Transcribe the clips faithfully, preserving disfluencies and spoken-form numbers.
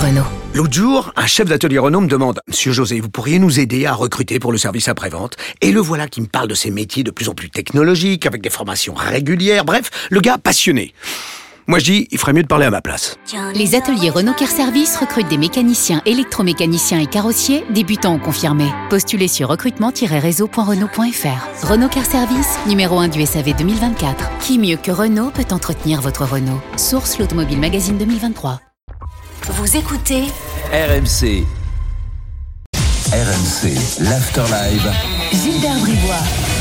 Renault. L'autre jour, un chef d'atelier Renault me demande « Monsieur José, vous pourriez nous aider à recruter pour le service après-vente ?» Et le voilà qui me parle de ces métiers de plus en plus technologiques, avec des formations régulières, bref, le gars passionné. Moi je dis, il ferait mieux de parler à ma place. Les ateliers Renault Car Service recrutent des mécaniciens, électromécaniciens et carrossiers, débutants ou confirmés. Postulez sur recrutement tiret réseau point renault point f r. Renault Car Service, numéro un du S A V deux mille vingt-quatre. Qui mieux que Renault peut entretenir votre Renault? Source l'Automobile Magazine deux mille vingt-trois. Vous écoutez R M C. R M C, l'After Live. Gilbert Bribois.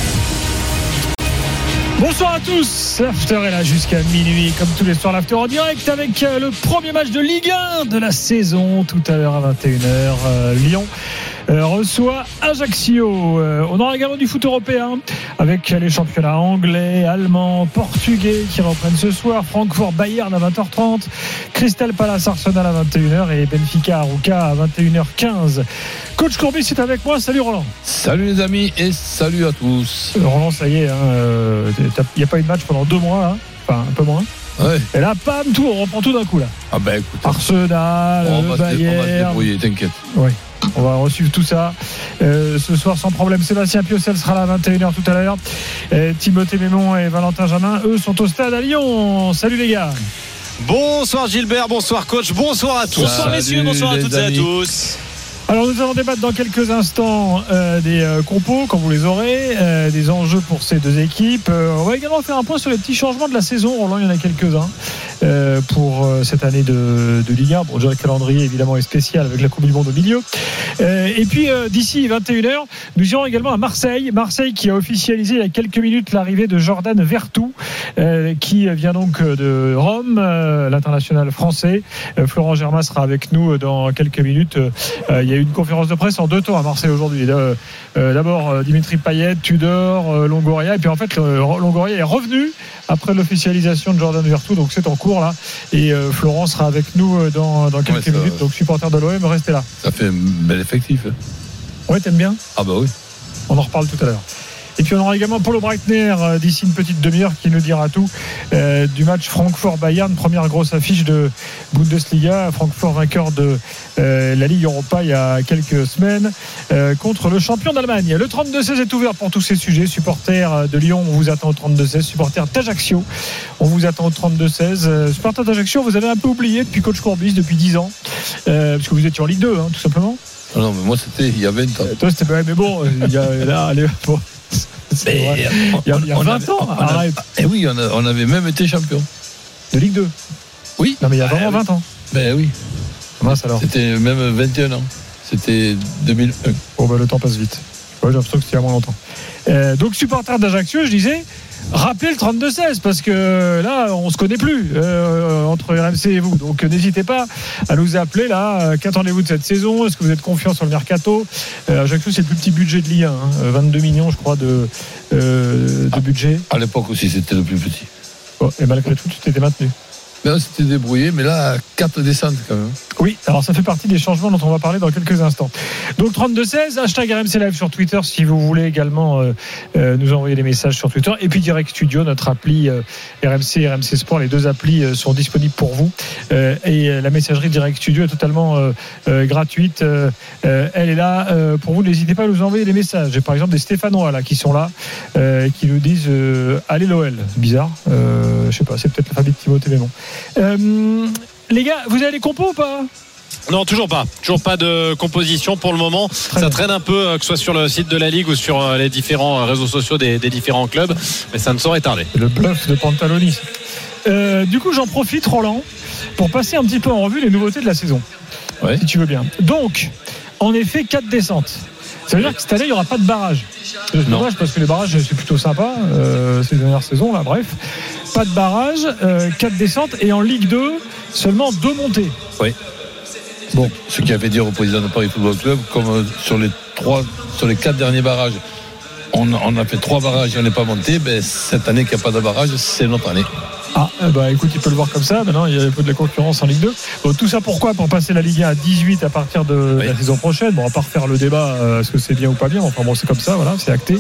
Bonsoir à tous, l'After est là jusqu'à minuit, comme tous les soirs, l'After en direct avec le premier match de Ligue un de la saison, tout à l'heure à vingt et une heures, euh, Lyon euh, reçoit Ajaccio. Euh, on aura également du foot européen avec les championnats anglais, allemands, portugais qui reprennent ce soir, Francfort Bayern à vingt heures trente, Crystal Palace Arsenal à vingt et une heures et Benfica Arouca à vingt et une heures quinze. Coach Courbis est avec moi, salut Roland. Salut les amis et salut à tous. Roland, ça y est, il hein, n'y a pas eu de match pendant deux mois, hein, enfin un peu moins. Ouais. Et là, pam, tout, on reprend tout d'un coup là. Ah ben écoute, Arsenal, on le va, se, Bayern. on va se débrouiller, t'inquiète. Oui, on va suivre tout ça euh, ce soir sans problème. Sébastien Piocel sera là à vingt et une heures tout à l'heure. Et Timothée Mémon et Valentin Jamin, eux, sont au stade à Lyon. Salut les gars. Bonsoir Gilbert, bonsoir coach, bonsoir à tous. Bonsoir messieurs, bonsoir à toutes amis. et à tous. Alors nous allons débattre dans quelques instants euh, des euh, compos quand vous les aurez, euh, des enjeux pour ces deux équipes. Euh, on va également faire un point sur les petits changements de la saison. Roland, il y en a quelques-uns euh, pour euh, cette année de, de Ligue un. Bon, déjà le calendrier évidemment est spécial avec la Coupe du Monde au milieu. Euh, et puis euh, d'ici vingt et une heures, nous irons également à Marseille. Marseille qui a officialisé il y a quelques minutes l'arrivée de Jordan Vertou, euh, qui vient donc de Rome, euh, l'international français. Euh, Florent Germain sera avec nous dans quelques minutes. Euh, il y a une conférence de presse en deux temps à Marseille aujourd'hui. Euh, euh, d'abord euh, Dimitri Payet, Tudor, euh, Longoria, et puis en fait le, Longoria est revenu après l'officialisation de Jordan Vertou, donc c'est en cours là. Et euh, Florent sera avec nous dans, dans quelques ouais, minutes. Donc supporter de l'O M, restez là. Ça fait un bel effectif. Hein. Ouais, t'aimes bien? Ah bah oui. On en reparle tout à l'heure. Et puis on aura également Paulo Breitner euh, d'ici une petite demi-heure qui nous dira tout euh, du match Francfort-Bayern, première grosse affiche de Bundesliga. Francfort vainqueur de euh, la Ligue Europa il y a quelques semaines euh, contre le champion d'Allemagne. Le trente-deux seize est ouvert pour tous ces sujets. Supporters de Lyon, on vous attend au trente-deux seize. Supporters d'Ajaccio, on vous attend au trente-deux seize. Euh, supporters d'Ajaccio, vous avez un peu oublié depuis coach Courbis depuis dix ans, euh, parce que vous étiez en Ligue deux, hein, tout simplement. Non, non, mais moi c'était il y a vingt ans. Euh, toi c'était ouais, mais bon, il y a là, allez, bon. Mais il y a, il y a vingt avait, ans, on arrête. avait, eh oui, on, a, on avait même été champion. De Ligue deux. Oui. Non mais il y a vraiment ah, vingt ans. Ben oui. Mince alors. C'était même vingt et un ans. C'était deux mille un. Bon bah le temps passe vite. Ouais, j'ai l'impression que c'était il y a moins longtemps. Euh, donc supporter d'Ajaccio, je disais, rappelez le trente-deux seize parce que là on se connaît plus euh, entre R M C et vous. Donc n'hésitez pas à nous appeler là. Qu'attendez-vous de cette saison? Est-ce que vous êtes confiant sur le mercato? euh, Ajaccio c'est le plus petit budget de Ligue un, hein, vingt-deux millions je crois de, euh, de ah, budget. À l'époque aussi c'était le plus petit. Bon, et malgré tout tu t'étais maintenu. Ben, on s'était débrouillé, mais là, quatre descentes quand même. Oui, alors ça fait partie des changements dont on va parler dans quelques instants. Donc trente-deux seize, hashtag R M C Live sur Twitter si vous voulez également euh, euh, nous envoyer des messages sur Twitter. Et puis Direct Studio, notre appli euh, R M C, R M C Sport, les deux applis euh, sont disponibles pour vous. Euh, et la messagerie Direct Studio est totalement euh, euh, gratuite. Euh, euh, elle est là euh, pour vous. N'hésitez pas à nous envoyer des messages. J'ai par exemple des Stéphanois là qui sont là, euh, qui nous disent euh, allez l'O L. Bizarre. Euh, je sais pas, c'est peut-être la famille de Timothée Mémon. Euh, les gars, vous avez les compos ou pas? Non, toujours pas. Toujours pas de composition pour le moment. Très ça bien. traîne un peu, que ce soit sur le site de la Ligue ou sur les différents réseaux sociaux des, des différents clubs. Mais ça ne saurait tarder. Le bluff de Pantaloni. Euh, du coup, j'en profite, Roland, pour passer un petit peu en revue les nouveautés de la saison. Ouais. Si tu veux bien. Donc, en effet, quatre descentes. Ça veut dire que cette année, il n'y aura pas de barrage. C'est dommage parce que les barrages, c'est plutôt sympa euh, ces dernières saisons, là, bref. Pas de barrage, euh, quatre descentes et en Ligue deux, seulement deux montées. Oui. Bon, ce qui a fait dire au président de Paris Football Club, comme euh, sur les trois, sur les quatre derniers barrages, on, on a fait trois barrages et on n'est pas monté. Ben, cette année qu'il n'y a pas de barrage, c'est notre année. Ah, bah écoute, il peut le voir comme ça. Maintenant, il y a un peu de la concurrence en Ligue deux. Bon, tout ça pourquoi? Pour passer la Ligue un à dix-huit à partir de oui. la saison prochaine. Bon, on va pas refaire le débat, euh, est-ce que c'est bien ou pas bien. Enfin bon, c'est comme ça, voilà, c'est acté.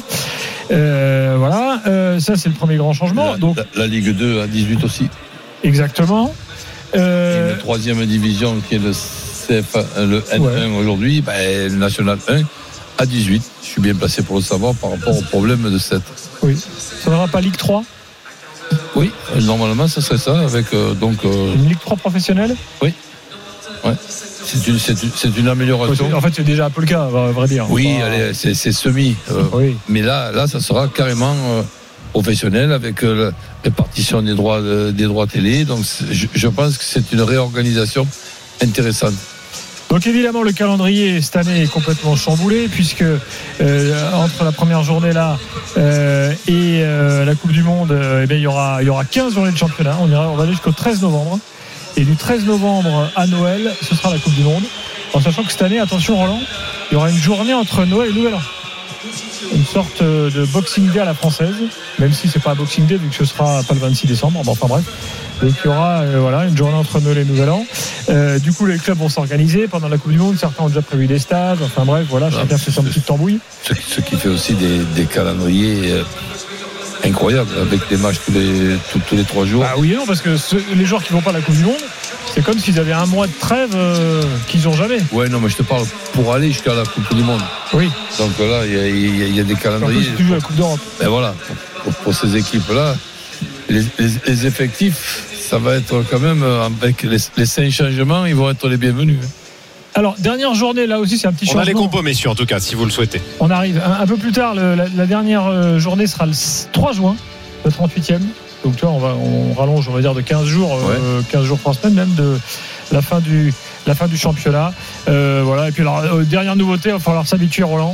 Euh, voilà, euh, ça c'est le premier grand changement. La, Donc, la, la Ligue deux à dix-huit aussi. Exactement. Euh, et une troisième division qui est le C F un, le N un ouais. aujourd'hui, ben, le National un à dix-huit. Je suis bien placé pour le savoir par rapport au problème de sept. Oui. Ça n'aura pas Ligue trois ? Oui, normalement, ça serait ça. Avec, euh, donc, euh... une Ligue trois professionnelle ? Oui. Ouais. C'est, une, c'est, une, c'est une amélioration. En fait, c'est déjà un peu le cas, à vrai dire. Oui, bah... allez, c'est, c'est semi. Euh, oui. Mais là, là, ça sera carrément euh, professionnel avec euh, la répartition des droits, euh, des droits télé. Donc, je, je pense que c'est une réorganisation intéressante. Donc évidemment le calendrier cette année est complètement chamboulé puisque euh, entre la première journée là euh, et euh, la Coupe du Monde, euh, eh bien, il y aura il y aura quinze journées de championnat. On ira on va aller jusqu'au treize novembre et du treize novembre à Noël, ce sera la Coupe du Monde. En sachant que cette année, attention Roland, il y aura une journée entre Noël et Nouvel An. Une sorte de Boxing Day à la française, même si c'est pas un Boxing Day vu que ce sera pas le vingt-six décembre. Bon, enfin bref. Donc il y aura euh, voilà, une journée entre Noël et Nouvel An. Euh, du coup, les clubs vont s'organiser pendant la Coupe du Monde. Certains ont déjà prévu des stages. Enfin bref, voilà, ah, chacun fait son petite tambouille. Ce, ce qui fait aussi des, des calendriers euh, incroyables, avec des matchs tous les, tous, tous les trois jours. Ah oui et non, parce que ce, les joueurs qui vont pas à la Coupe du Monde, c'est comme s'ils avaient un mois de trêve euh, qu'ils n'ont jamais. Ouais, non, mais je te parle pour aller jusqu'à la Coupe du Monde. Oui. Donc là, il y, y, y a des calendriers. En plus, tu joues la Coupe d'Europe. Ben voilà, pour, pour ces équipes-là, les, les, les effectifs, ça va être quand même, avec les, les cinq changements, ils vont être les bienvenus. Alors, dernière journée, là aussi, c'est un petit changement. On a les compos, messieurs, en tout cas, si vous le souhaitez. On arrive un, un peu plus tard. Le, la, la dernière journée sera le trois juin, le trente-huitième. Donc, tu vois, on, va, on rallonge, on va dire, de quinze jours, ouais. euh, quinze jours, trois semaines, même de la fin du, la fin du championnat. Euh, voilà. Et puis, alors, euh, dernière nouveauté, il va falloir s'habituer, Roland.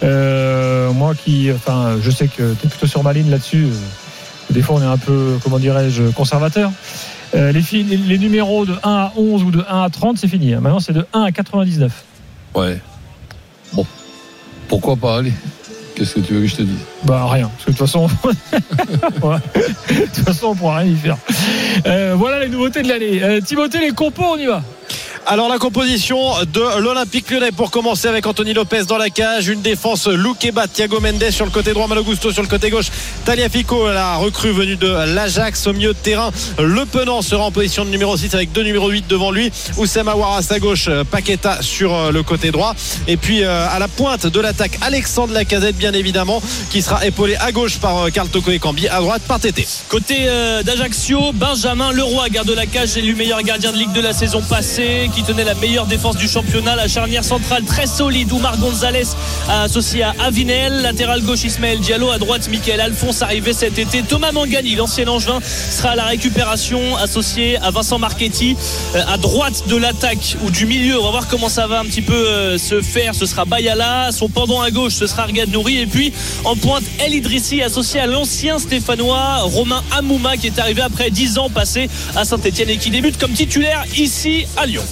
Euh, moi qui, enfin, je sais que tu es plutôt sur ma ligne là-dessus. Euh, des fois, on est un peu, comment dirais-je, conservateur. Euh, les, fi- les, les numéros de un à onze ou de un à trente, c'est fini. Maintenant, c'est de un à quatre-vingt-dix-neuf. Ouais. Bon. Pourquoi pas aller ? Qu'est-ce que tu veux que je te dise ? Bah rien, parce que de toute façon, ouais. de toute façon, on pourra rien y faire. Euh, voilà les nouveautés de l'année. Euh, Timothée, les compos, on y va. Alors la composition de l'Olympique Lyonnais pour commencer avec Anthony Lopez dans la cage, une défense Loukeba, Thiago Mendes sur le côté droit, Malo Gusto sur le côté gauche, Tagliafico, la recrue venue de l'Ajax au milieu de terrain. Le Penant sera en position de numéro six avec deux numéro huit devant lui, Oussem Aouar à sa gauche, Paqueta sur le côté droit, et puis à la pointe de l'attaque Alexandre Lacazette bien évidemment, qui sera épaulé à gauche par Karl Toko Ekambi, à droite par Tété. Côté euh, d'Ajaccio, Benjamin Leroy garde la cage, élu meilleur gardien de Ligue de la saison passée, qui tenait la meilleure défense du championnat. La charnière centrale très solide, Oumar Gonzalez associé à Avinel, latéral gauche Ismaël Diallo, à droite Michael Alphonse arrivé cet été. Thomas Mangani, l'ancien Angevin, sera à la récupération associé à Vincent Marchetti. À droite de l'attaque ou du milieu, on va voir comment ça va un petit peu se faire, ce sera Bayala. Son pendant à gauche, ce sera Argad Nouri, et puis en pointe El Idrissi associé à l'ancien Stéphanois Romain Amouma, qui est arrivé après dix ans passés à Saint-Etienne et qui débute comme titulaire ici à Lyon.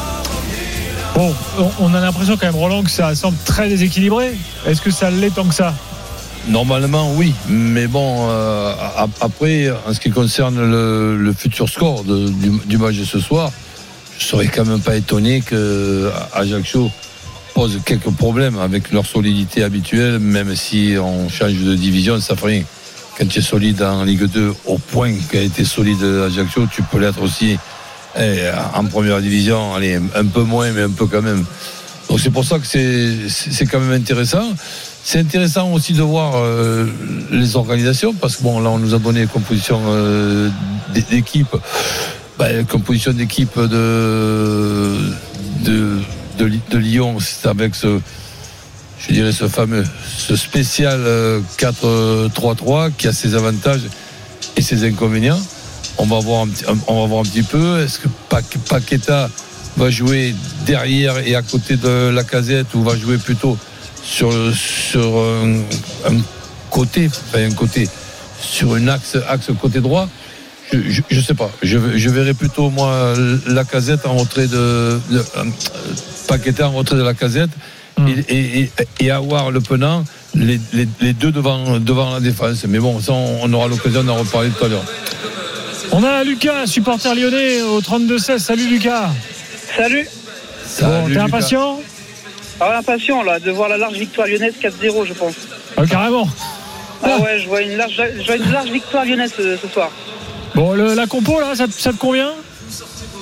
Bon, on a l'impression quand même, Roland, que ça semble très déséquilibré. Est-ce que ça l'est tant que ça ? Normalement, oui. Mais bon, euh, après, en ce qui concerne le, le futur score de, du, du match de ce soir, je ne serais quand même pas étonné qu'Ajaccio pose quelques problèmes avec leur solidité habituelle, même si on change de division, ça fait rien. Quand tu es solide en Ligue deux, au point qu'a été solide Ajaccio, tu peux l'être aussi eh, en première division, allez, un peu moins, mais un peu quand même. Donc c'est pour ça que c'est, c'est quand même intéressant. C'est intéressant aussi de voir euh, les organisations, parce que bon, là on nous a donné composition euh, d'équipe, bah, composition d'équipe de, de, de, de Lyon, c'est avec ce, je dirais ce fameux, ce spécial quatre trois trois qui a ses avantages et ses inconvénients. On va voir un, on va voir un petit peu. Est-ce que Paqueta va jouer derrière et à côté de Lacazette, ou va jouer plutôt sur, sur un, un côté, enfin un côté, sur un axe, axe côté droit? Je ne sais pas. Je, je verrai plutôt, moi, Lacazette en retrait de, de euh, Paqueta en retrait de Lacazette. Mmh. Et, et, et avoir le Penant, les, les, les deux devant, devant la défense. Mais bon, ça, on, on aura l'occasion d'en reparler tout à l'heure. On a Lucas, supporter lyonnais au trente-deux seize. Salut Lucas. Salut. Salut bon, t'es Lucas. Impatient? Ah, impatient là, de voir la large victoire lyonnaise quatre zéro, je pense. Ah, carrément. Ah ouais, je vois une large, je vois une large victoire lyonnaise ce, ce soir. Bon, le, la compo là, ça, ça te convient?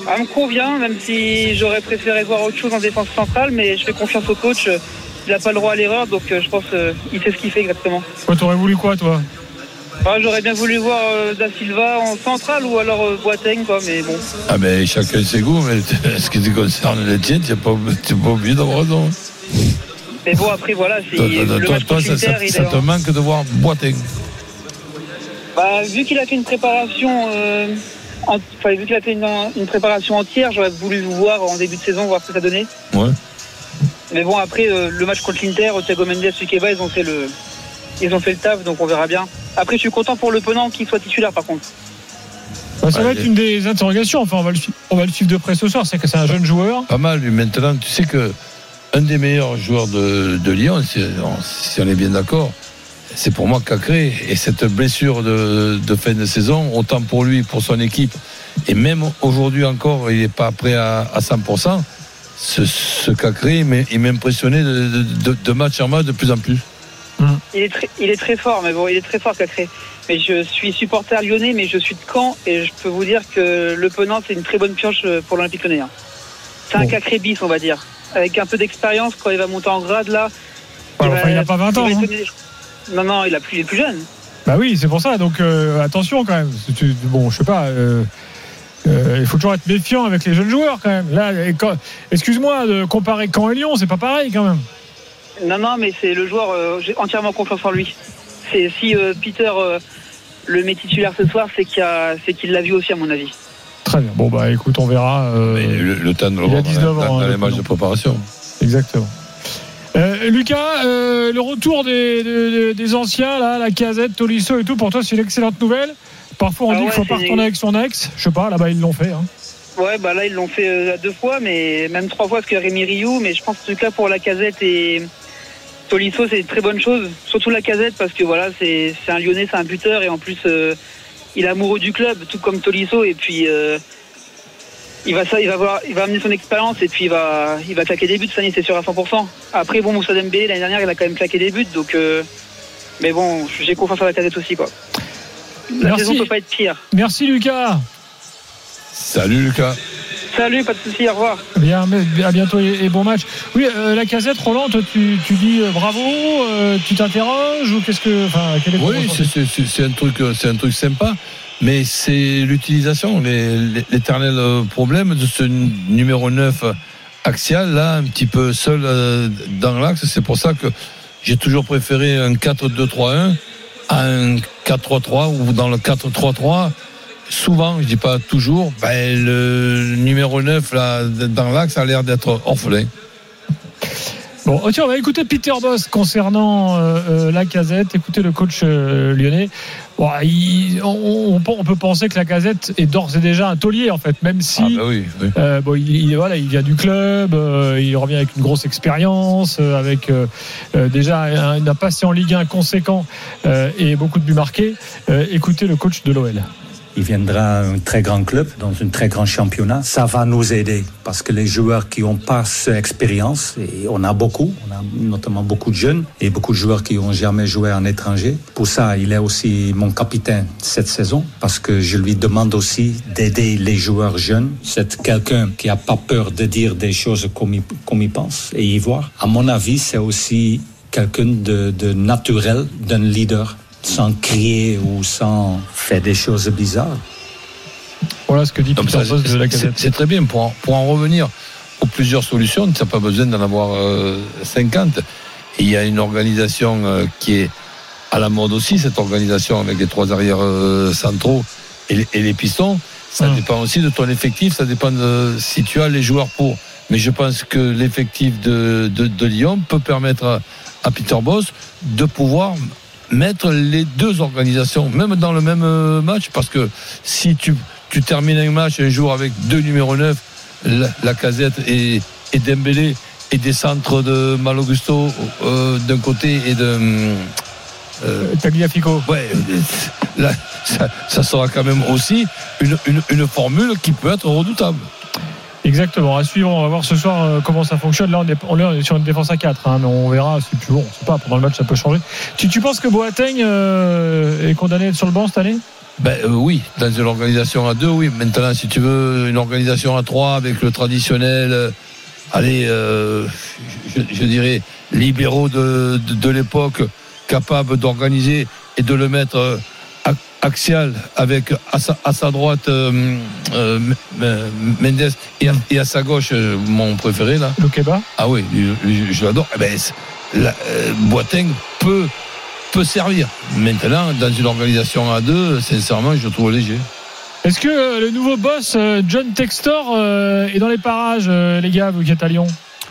Elle me convient, même si j'aurais préféré voir autre chose en défense centrale, mais je fais confiance au coach. Il n'a pas le droit à l'erreur, donc je pense qu'il sait ce qu'il fait exactement. Toi, t'aurais voulu quoi, toi? Ah, j'aurais bien voulu voir euh, Da Silva en centrale ou alors euh, Boateng, quoi, mais bon. Ah ben chacun ses goûts, mais ce qui te concerne les tiens, tu n'es pas, pas obligé d'avoir raison. Mais bon, après, voilà, c'est toi, le toi, match toi, ça, ça, ça te manque de voir Boateng. Bah, vu qu'il a fait une préparation, euh, en... enfin, vu qu'il a fait une, une préparation entière, j'aurais voulu vous voir en début de saison, voir ce que ça donnait. Ouais. Mais bon, après euh, le match contre l'Inter, Thiago Mendes, Lukeba, ils ont fait le, ils ont fait le taf, donc on verra bien. Après, je suis content pour Le Penant qu'il soit titulaire, par contre. Bah, ça ouais, va être une des interrogations. Enfin, on va le, on va le suivre de près ce soir. C'est que c'est un jeune joueur. Pas mal, lui. Maintenant, tu sais que un des meilleurs joueurs de, de Lyon, si on, si on est bien d'accord, c'est pour moi Cacré. Et cette blessure de, de fin de saison, autant pour lui, pour son équipe, et même aujourd'hui encore, il n'est pas prêt à, à cent pour cent. Ce, ce Cacré, il m'impressionnait de, de, de match en match de plus en plus. Il est, très, il est très fort, mais bon, il est très fort, Cacré. Mais je suis supporter lyonnais, mais je suis de Caen, et je peux vous dire que Le Penant, c'est une très bonne pioche pour l'Olympique Lyonnais. C'est un bon. Cacré bis, on va dire. Avec un peu d'expérience, quand il va monter en grade, là. Ouais, il enfin, va, il n'a pas vingt ans. Hein. Non, non, il, a plus, il est plus jeune. Bah oui, c'est pour ça. Donc, euh, attention quand même. Tu, bon, je sais pas. Euh, euh, il faut toujours être méfiant avec les jeunes joueurs quand même. Là, quand, excuse-moi, de comparer Caen et Lyon, c'est pas pareil quand même. Non, non, mais c'est le joueur, euh, j'ai entièrement confiance en lui. C'est, si euh, Peter euh, le met titulaire ce soir, c'est qu'il, a, c'est qu'il l'a vu aussi, à mon avis. Très bien. Bon, bah écoute, on verra. Euh, mais le, le temps de le voir dans, dans, dans les matchs de préparation. Exactement. Euh, Lucas, euh, le retour des, des, des anciens, là, la Casette, Tolisso et tout, pour toi, c'est une excellente nouvelle. Parfois, on ah dit ouais, qu'il faut pas retourner avec son ex. Je sais pas, là-bas, ils l'ont fait. Hein. Ouais, bah là, ils l'ont fait euh, deux fois, mais même trois fois, parce que Rémi Rioux, mais je pense que là, pour la Casette et Tolisso, c'est une très bonne chose. Surtout la Casette, parce que voilà, c'est, c'est un Lyonnais, c'est un buteur, et en plus, euh, il est amoureux du club, tout comme Tolisso, et puis euh, il va ça, il va voir, il va amener son expérience, et puis il va, il va claquer des buts cette année, c'est sûr à cent pour cent. Après, bon, Moussa Dembélé, l'année dernière, il a quand même claqué des buts, donc, euh, mais bon, j'ai confiance en la Casette aussi, quoi. La Merci. saison peut pas être pire. Merci Lucas. Salut Lucas. Salut, pas de soucis, au revoir. Bien, à bientôt et, et bon match. Oui, euh, la Casette, Roland, toi, tu, tu dis euh, bravo, euh, tu t'interroges ou qu'est-ce que, enfin, quel est ton oui, c'est, c'est, c'est un truc, c'est un truc sympa, mais c'est l'utilisation, les, les, l'éternel problème de ce numéro neuf axial là, un petit peu seul euh, dans l'axe. C'est pour ça que j'ai toujours préféré un quatre deux trois un à un quatre trois trois ou dans le quatre trois trois. Souvent, je dis pas toujours, ben, le numéro neuf là, dans l'axe a l'air d'être orphelin. Bon, tiens, on va écouter Peter Bosz concernant euh, euh, la Casette. Écoutez le coach euh, lyonnais. Bon, il, on, on, on peut penser que la Casette est d'ores et déjà un taulier en fait, même si ah bah oui, oui. Euh, bon, il, il, voilà, il vient du club, euh, il revient avec une grosse expérience, euh, avec euh, euh, déjà un, un passé en Ligue un conséquent euh, et beaucoup de buts marqués. Euh, écoutez le coach de l'O L. Il viendra un très grand club, dans un très grand championnat. Ça va nous aider parce que les joueurs qui n'ont pas cette expérience, et on a beaucoup, on a notamment beaucoup de jeunes et beaucoup de joueurs qui n'ont jamais joué en étranger. Pour ça, il est aussi mon capitaine cette saison parce que je lui demande aussi d'aider les joueurs jeunes. C'est quelqu'un qui n'a pas peur de dire des choses comme il, comme il pense et y voir. À mon avis, c'est aussi quelqu'un de, de naturel, d'un leader, sans crier ou sans faire des choses bizarres. Voilà ce que dit Peter Bosz de la Casette. C'est, c'est très bien. Pour en, pour en revenir aux plusieurs solutions, tu n'as pas besoin d'en avoir euh, cinquante. Et il y a une organisation euh, qui est à la mode aussi, cette organisation avec les trois arrières euh, centraux et les, et les pistons. Ça hum. dépend aussi de ton effectif, ça dépend de si tu as les joueurs pour. Mais je pense que l'effectif de, de, de Lyon peut permettre à, à Peter Bosz de pouvoir mettre les deux organisations, même dans le même match, parce que si tu, tu termines un match un jour avec deux numéros neuf, la, la Casette et, et Dembélé, et des centres de Malo Gusto euh, d'un côté et de euh, Tagliafico. Ouais, là, ça, ça sera quand même aussi une, une, une formule qui peut être redoutable. Exactement, à suivre, on va voir ce soir euh, comment ça fonctionne. Là on est, on est sur une défense à quatre, hein, mais on verra si bon, on sait pas, pendant le match ça peut changer. Tu, tu penses que Boateng euh, est condamné à être sur le banc cette année ? Ben euh, oui, dans une organisation à deux, oui. Maintenant, si tu veux une organisation à trois avec le traditionnel, euh, allez, euh, je, je dirais libéraux de, de, de l'époque, capable d'organiser et de le mettre euh, axial avec à sa, à sa droite euh, euh, Mendes et à, et à sa gauche euh, mon préféré là. Loukeba. Ah oui, je, je l'adore. Eh ben, la, euh, Boateng peut peut servir. Maintenant, dans une organisation à deux, sincèrement, je le trouve léger. Est-ce que euh, le nouveau boss, euh, John Textor, euh, est dans les parages, euh, les gars, vous qui êtes à Lyon?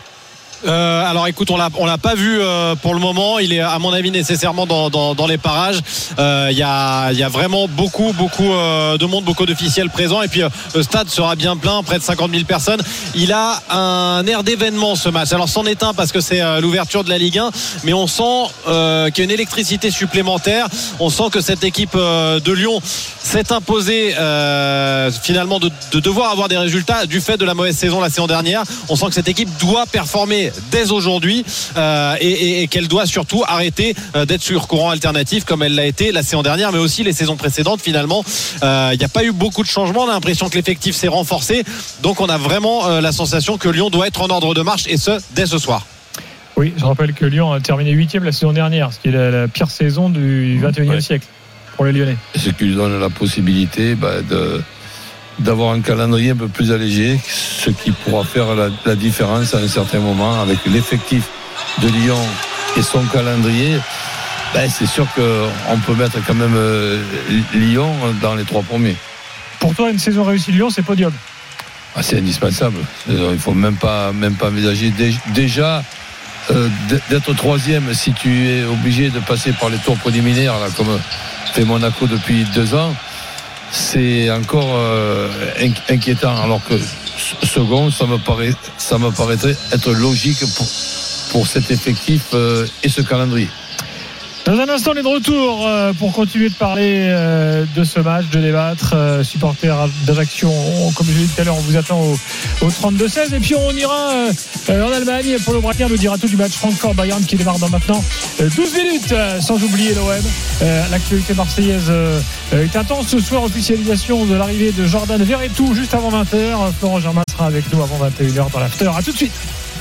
Euh, alors écoute, on l'a on l'a pas vu euh, pour le moment. Il est à mon avis nécessairement dans dans, dans les parages. Il euh, y a il y a vraiment beaucoup beaucoup euh, de monde, beaucoup d'officiels présents. Et puis euh, le stade sera bien plein, près de cinquante mille personnes. Il a un air d'événement ce match. Alors c'en est un parce que c'est euh, l'ouverture de la Ligue un, mais on sent euh, qu'il y a une électricité supplémentaire. On sent que cette équipe euh, de Lyon s'est imposée euh, finalement de, de devoir avoir des résultats du fait de la mauvaise saison la saison dernière. On sent que cette équipe doit performer dès aujourd'hui euh, et, et, et qu'elle doit surtout arrêter euh, d'être sur courant alternatif comme elle l'a été la saison dernière, mais aussi les saisons précédentes. Finalement, il euh, n'y a pas eu beaucoup de changements. On a l'impression que l'effectif s'est renforcé, donc on a vraiment euh, la sensation que Lyon doit être en ordre de marche, et ce dès ce soir. Oui, je rappelle que Lyon a terminé huitième la saison dernière, ce qui est la, la pire saison du vingt et unième ouais. siècle pour les Lyonnais. Et ce qui lui donne la possibilité bah, de d'avoir un calendrier un peu plus allégé, ce qui pourra faire la, la différence à un certain moment avec l'effectif de Lyon et son calendrier. Ben, c'est sûr qu'on peut mettre quand même euh, Lyon dans les trois premiers. Pour toi, une saison réussie de Lyon, c'est podium? Ah, c'est indispensable. Il ne faut même pas, même pas envisager. Déjà, euh, d'être troisième, si tu es obligé de passer par les tours préliminaires, là, comme fait Monaco depuis deux ans, c'est encore euh, inquiétant, alors que second, ça me paraît, ça me paraîtrait être logique pour, pour cet effectif euh, et ce calendrier. Dans un instant, on est de retour euh, pour continuer de parler euh, de ce match, de débattre. Euh, supporters d'Ajaccio, on, comme je l'ai dit tout à l'heure, on vous attend au, au trente-deux seize. Et puis on ira euh, en Allemagne. Polo Breitner nous dira tout du match Francfort-Bayern qui démarre dans maintenant euh, douze minutes, euh, sans oublier l'O M. Euh, l'actualité marseillaise euh, est intense ce soir. Officialisation de l'arrivée de Jordan Verretou juste avant vingt heures. Florent Germain sera avec nous avant vingt et une heures dans l'after. A tout de suite.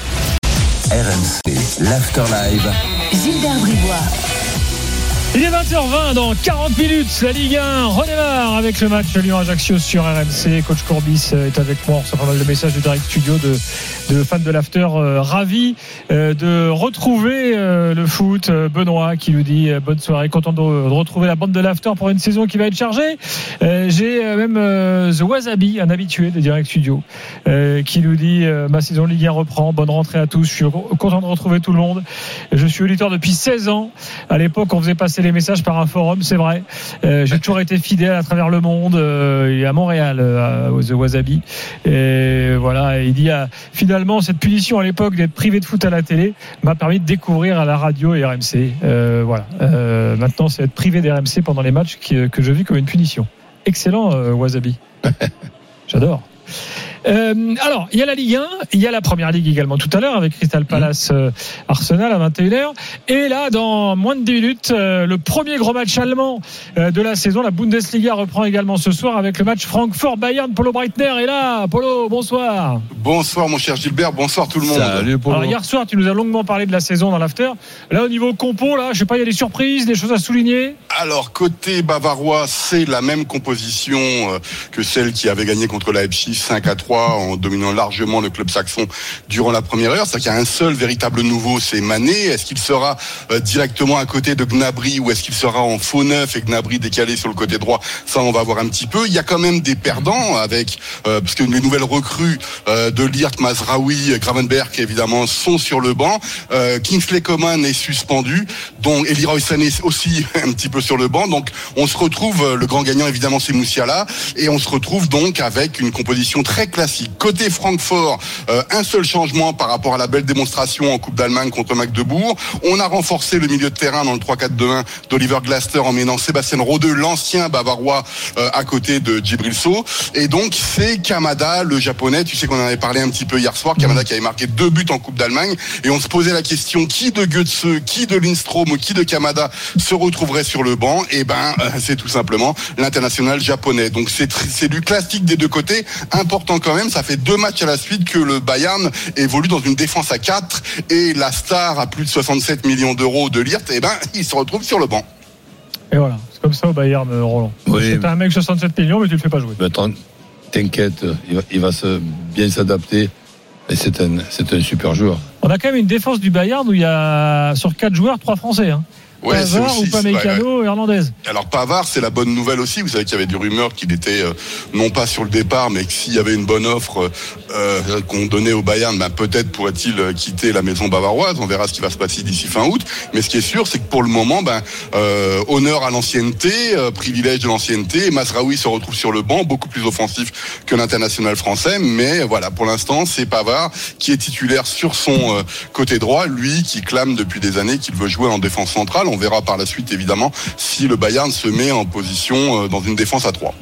R M C, l'After Live. Gilbert Bribois. Il est vingt heures vingt, dans quarante minutes, la Ligue un redémarre avec le match Lyon-Ajaccio sur R M C. Coach Courbis est avec moi, on reçoit pas mal de messages du direct studio de, de fans de l'after, euh, ravis euh, de retrouver euh, le foot. Benoît qui nous dit euh, bonne soirée, content de, de retrouver la bande de l'after pour une saison qui va être chargée. Euh, j'ai euh, même euh, The Wasabi, un habitué de direct studio, euh, qui nous dit euh, ma saison Ligue un reprend, bonne rentrée à tous, je suis content de retrouver tout le monde. Je suis auditeur depuis seize ans. À l'époque, on faisait passer les messages par un forum, c'est vrai. Euh, j'ai toujours été fidèle à travers le monde euh, et à Montréal, euh, au The Wasabi. Et voilà, il dit ah, finalement cette punition à l'époque d'être privé de foot à la télé m'a permis de découvrir à la radio et R M C. Euh, voilà. Euh, maintenant, c'est être privé d'R M C pendant les matchs qui, que je vis comme une punition. Excellent, euh, Wasabi. J'adore. Euh, alors, il y a la Ligue un, il y a la Première Ligue également tout à l'heure avec Crystal Palace euh, Arsenal à vingt et une heures. Et là, dans moins de dix minutes, euh, le premier gros match allemand euh, de la saison, la Bundesliga reprend également ce soir avec le match Francfort-Bayern. Polo Breitner est là. Polo, bonsoir. Bonsoir mon cher Gilbert, bonsoir tout le monde. Salut Polo. Alors hier soir, tu nous as longuement parlé de la saison dans l'after. Là, au niveau compo, là, je sais pas, il y a des surprises, des choses à souligner. Alors côté bavarois, c'est la même composition euh, que celle qui avait gagné contre Leipzig cinq à trois en dominant largement le club saxon durant la première heure. C'est-à-dire qu'il y a un seul véritable nouveau, c'est Mané. Est-ce qu'il sera euh, directement à côté de Gnabry ou est-ce qu'il sera en faux neuf et Gnabry décalé sur le côté droit? Ça, on va voir un petit peu. Il y a quand même des perdants avec euh, parce que les nouvelles recrues euh, de Liert, Mazraoui, Gravenberg évidemment sont sur le banc. Euh, Kingsley Coman est suspendu, donc et Leroy Sané aussi un petit peu sur le banc. Donc on se retrouve, le grand gagnant évidemment c'est Moussiala, et on se retrouve donc avec une composition très claire classique. Côté Francfort, euh, un seul changement par rapport à la belle démonstration en Coupe d'Allemagne contre Magdebourg. On a renforcé le milieu de terrain dans le trois quatre deux un d'Oliver Glasner en menant Sébastien Rodeux, l'ancien bavarois, euh, à côté de Djibril Sow. Et donc c'est Kamada, le japonais. Tu sais qu'on en avait parlé un petit peu hier soir. Kamada qui avait marqué deux buts en Coupe d'Allemagne. Et on se posait la question, qui de Goetze, qui de Lindstrom ou qui de Kamada se retrouverait sur le banc? Et ben, euh, c'est tout simplement l'international japonais. Donc c'est, c'est du classique des deux côtés. Important quand même, ça fait deux matchs à la suite que le Bayern évolue dans une défense à quatre et la star à plus de soixante-sept millions d'euros de Lirt, et ben, il se retrouve sur le banc. Et voilà, c'est comme ça au Bayern, Roland. Oui. T'as un mec soixante-sept millions, mais tu le fais pas jouer. Mais t'inquiète, il va, il va se, bien s'adapter. Et c'est un, c'est un super joueur. On a quand même une défense du Bayern où il y a sur quatre joueurs, trois Français. Hein. Ouais, Pavard c'est aussi, ou Pamecano, ouais, ouais. Hernandez. Alors Pavard, c'est la bonne nouvelle aussi. Vous savez qu'il y avait des rumeurs qu'il était euh, non pas sur le départ, mais que s'il y avait une bonne offre euh, qu'on donnait au Bayern, ben peut-être pourrait-il quitter la maison bavaroise. On verra ce qui va se passer d'ici fin août. Mais ce qui est sûr, c'est que pour le moment, ben euh, honneur à l'ancienneté, euh, privilège de l'ancienneté. Mazraoui se retrouve sur le banc, beaucoup plus offensif que l'international français. Mais voilà, pour l'instant, c'est Pavard qui est titulaire sur son euh, côté droit, lui qui clame depuis des années qu'il veut jouer en défense centrale. On verra par la suite, évidemment, si le Bayern se met en position euh, dans une défense à trois.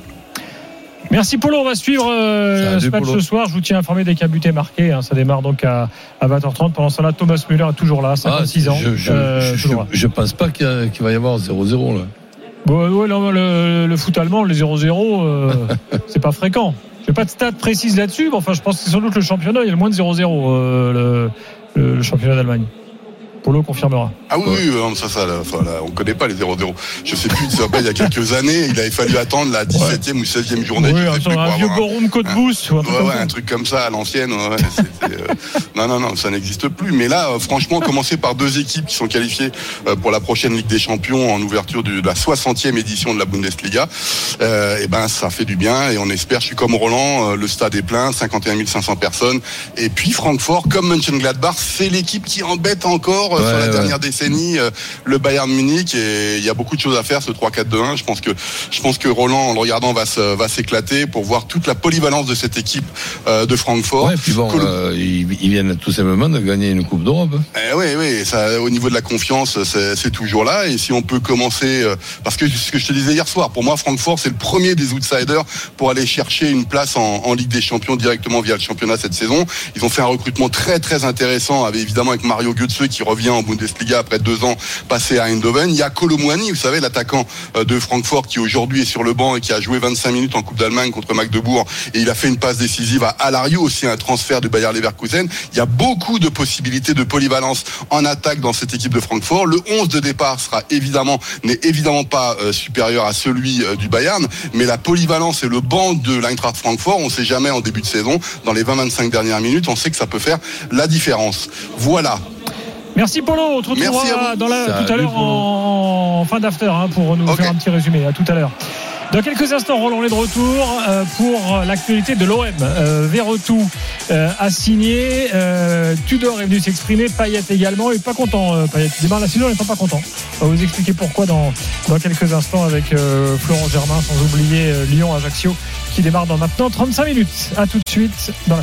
Merci Polo, on va suivre euh, ce match Polo. Ce soir. Je vous tiens informé dès qu'un but est marqué. Hein. Ça démarre donc à, à vingt heures trente. Pendant ce temps-là, Thomas Müller est toujours là, cinquante-six ah, ans. Je, je, euh, je, je, je pense pas qu'il, y a, qu'il va y avoir zéro zéro là. Bon, ouais, non, le, le foot allemand, les zéro zéro, euh, c'est pas fréquent. J'ai pas de stats précises là-dessus, mais enfin, je pense que c'est sans doute le championnat. Il y a le moins de zéro zéro, euh, le, le, le championnat d'Allemagne. Polo confirmera. Ah oui, oui, oui ça, ça, là, enfin, là, on connaît pas les zéro zéro. Je sais plus, ça il y a quelques années, il avait fallu attendre la dix-septième ouais. ou seizième journée. Oui, un, un vieux Borum Côte Bousse. Ouais, ouais, ouais un truc comme ça à l'ancienne. Ouais, ouais, euh, non, non, non, ça n'existe plus. Mais là, euh, franchement, commencer par deux équipes qui sont qualifiées euh, pour la prochaine Ligue des Champions en ouverture de, de la soixantième édition de la Bundesliga, euh, et ben, ça fait du bien et on espère, je suis comme Roland, euh, le stade est plein, cinquante et un mille cinq cents personnes. Et puis Francfort, comme Mönchengladbach, c'est l'équipe qui embête encore ouais, sur la ouais. dernière décennie euh, le Bayern Munich, et il y a beaucoup de choses à faire ce trois quatre deux un. Je pense que je pense que Roland en le regardant va se, va s'éclater pour voir toute la polyvalence de cette équipe euh, de Francfort. Ouais, puis bon, Col- euh, ils, ils viennent tout simplement de gagner une Coupe d'Europe. Eh oui, oui, ça au niveau de la confiance, c'est, c'est toujours là. Et si on peut commencer, euh, parce que ce que je te disais hier soir, pour moi Francfort c'est le premier des outsiders pour aller chercher une place en, en Ligue des Champions directement via le championnat cette saison. Ils ont fait un recrutement très très intéressant, avec évidemment avec Mario Götze qui revient en Bundesliga après deux ans passés à Eindhoven. Il y a Kolo Muani, vous savez, l'attaquant de Francfort qui aujourd'hui est sur le banc et qui a joué vingt-cinq minutes en Coupe d'Allemagne contre Magdebourg, et il a fait une passe décisive à Alario, aussi un transfert de Bayer Leverkusen. Il y a beaucoup de possibilités de polyvalence en attaque dans cette équipe de Francfort. Le onze de départ sera évidemment, n'est évidemment pas euh, supérieur à celui euh, du Bayern, mais la polyvalence et le banc de l'Eintracht Francfort, on ne sait jamais en début de saison, dans les vingt à vingt-cinq dernières minutes, on sait que ça peut faire la différence. Voilà. Merci Polo, on te retrouvera dans la, tout à l'heure en, en fin d'after hein, pour nous okay. faire un petit résumé. À tout à l'heure. Dans quelques instants, Roland est de retour euh, pour l'actualité de l'O M. Euh, Verretou euh, a signé, euh, Tudor est venu s'exprimer, Payet également, et pas content. Euh, Payet démarre la saison, il n'est pas content. On va vous expliquer pourquoi dans, dans quelques instants avec euh, Florent Germain, sans oublier euh, Lyon-Ajaccio qui démarre dans maintenant trente-cinq minutes. À tout de suite dans la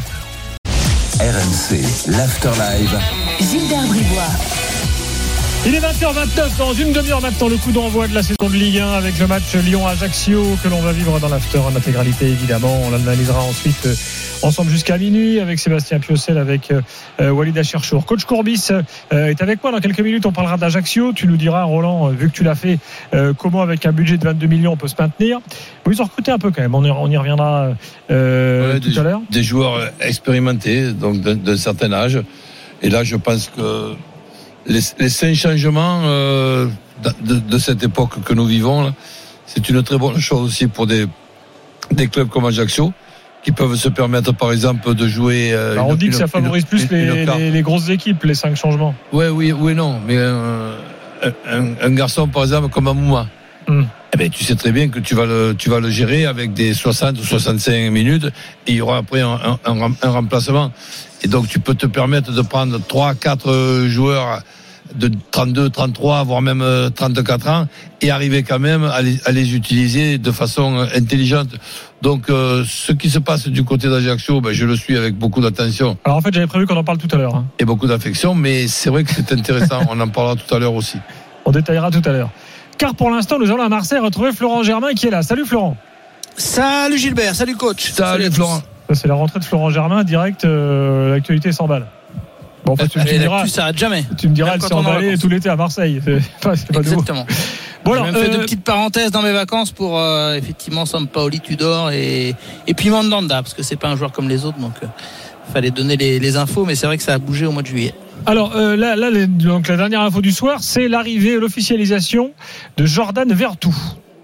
R M C, l'Afterlive. Gilbert Bribois. Il est vingt heures vingt-neuf, dans une demi-heure maintenant, le coup d'envoi de la saison de Ligue un avec le match Lyon-Ajaccio que l'on va vivre dans l'after en intégralité évidemment. On l'analysera ensuite euh, ensemble jusqu'à minuit avec Sébastien Piocel, avec euh, Walid Acharchour. Coach Courbis euh, est avec moi dans quelques minutes, on parlera d'Ajaccio. Tu nous diras, Roland, euh, vu que tu l'as fait, euh, comment avec un budget de vingt-deux millions on peut se maintenir. Bon, ils ont recruté un peu quand même, on y, on y reviendra euh, ouais, tout des, à l'heure. Des joueurs expérimentés, donc d'un, d'un certain âge. Et là, je pense que les, les cinq changements euh, de, de cette époque que nous vivons, là, c'est une très bonne chose aussi pour des, des clubs comme Ajaccio, qui peuvent se permettre, par exemple, de jouer. Euh, Alors on une, dit que une, ça favorise une, plus une, les, une les, les grosses équipes, les cinq changements. Ouais, oui, oui, non. Mais euh, un, un garçon, par exemple, comme Amouma, hum. eh ben, tu sais très bien que tu vas le, tu vas le gérer avec des soixante ou soixante-cinq minutes, et il y aura après un, un, un remplacement. Et donc, tu peux te permettre de prendre trois, quatre joueurs de trente-deux, trente-trois, voire même trente-quatre ans, et arriver quand même à les, à les utiliser de façon intelligente. Donc, euh, ce qui se passe du côté d'Ajaccio, ben, je le suis avec beaucoup d'attention. Alors en fait, j'avais prévu qu'on en parle tout à l'heure. Hein. Et beaucoup d'affection, mais c'est vrai que c'est intéressant. On en parlera tout à l'heure aussi. On détaillera tout à l'heure. Car pour l'instant, nous allons à Marseille retrouver Florent Germain qui est là. Salut Florent. Salut Gilbert, salut coach. Salut, salut Florent. Ça, c'est la rentrée de Florent Germain, direct, euh, l'actualité cent balles. Bon, en fait, tu, tu, me diras, tu s'arrête jamais. Tu me diras, elle s'est emballée tout l'été à Marseille. C'est pas, c'est pas Exactement. Bon, J'ai alors, même euh... fait deux petites parenthèses dans mes vacances pour euh, effectivement Sampaoli, Tudor et, et puis Mandanda, parce que c'est pas un joueur comme les autres, donc il euh, fallait donner les, les infos, mais c'est vrai que ça a bougé au mois de juillet. Alors euh, là, là les, donc, la dernière info du soir, c'est l'arrivée, l'officialisation de Jordan Vertou.